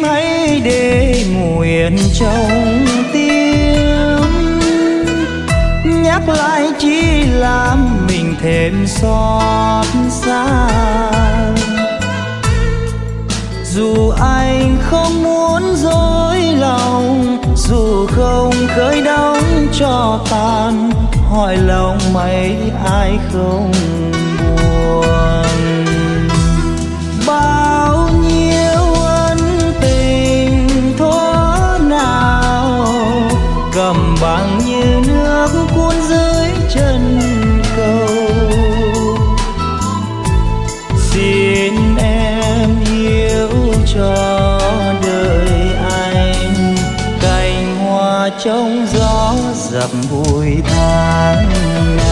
hãy để nguyện trong tim, nhắc lại chỉ làm mình thêm xót xa. Dù anh không muốn dối lòng, dù không khơi đóng cho tàn, hỏi lòng mấy ai không buồn. Bao nhiêu ân tình thuở nào cầm bằng như nước cuốn dưới chân cầu. Xin em hiểu cho đời anh, cành hoa trong gió dập bụi tháng